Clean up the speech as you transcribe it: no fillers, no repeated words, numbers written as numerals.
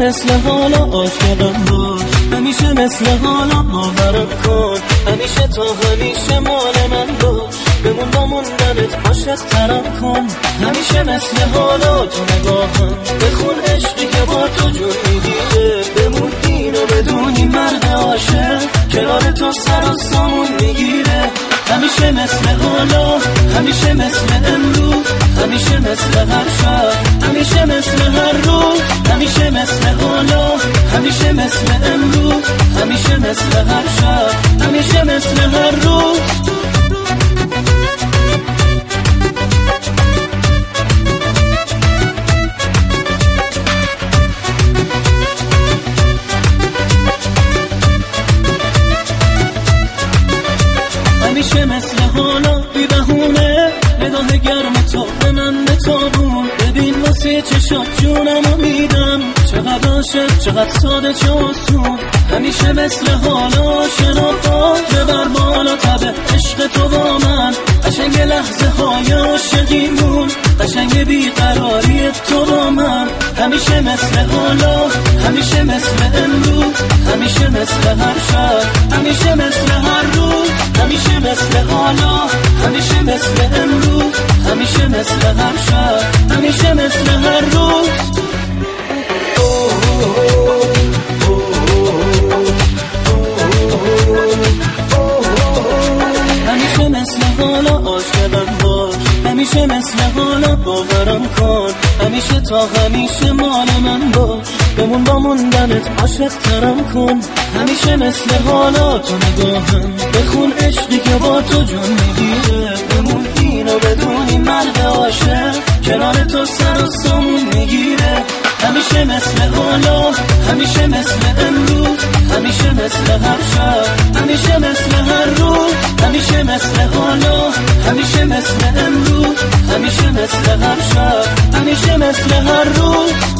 مثل حالا عاشقم باش، همیشه مثل حالا باورم کن، همیشه تا همیشه مال من باش، بمون با موندنت عاشق ترم کن. همیشه مثل حالا تو نگاهم بخون عشقی که با تو جون میگیره، بمون اینو بدونی مرد عاشق کنار تو سر و سامون میگیره. همیشه مثل حالا، همیشه مثل امروز، همیشه مثل هر شب، همیشه مثل هر روز، همیشه مثل حالا، همیشه مثل امروز، همیشه مثل هر شب، همیشه مثل هر روز. همیشه مثل حالا بی بهونه، نگاه گرم تو به من بتابون، ببین واسه چشات جونمو میدم، چقدر عاشق چقدر ساده چه آسون. همیشه مثل حالا شناخت ببر بالا تب عشق تو با من، قشنگ لحظه های عاشقیمون، قشنگ بیقراری تو با من. همیشه مثل حالا، همیشه مثل امروز، همیشه مثل هر شب، همیشه مثل هر روز، همیشه مثل حالا، همیشه مثل امروز، همیشه مثل هر شب، همیشه مثل هر روز. همیشه مثل حالا عاشقم باش، همیشه مثل حالا باورم کن، همیشه تا همیشه مال من باش، بمون با موندنت عاشق ترم کن. همیشه مثل حالا تو نگاهم بخون عشقی که با تو جون میگیره، بمون اینو بدونی مرد عاشق کنار تو سر و سامون میگیره. همیشه مثل حالا، همیشه مثل امروز، همیشه مثل هر شب، همیشه مثل هر روز، همیشه مثل حالا، همیشه مثل امروز، همیشه مثل هر شب، همیشه مثل هر روز.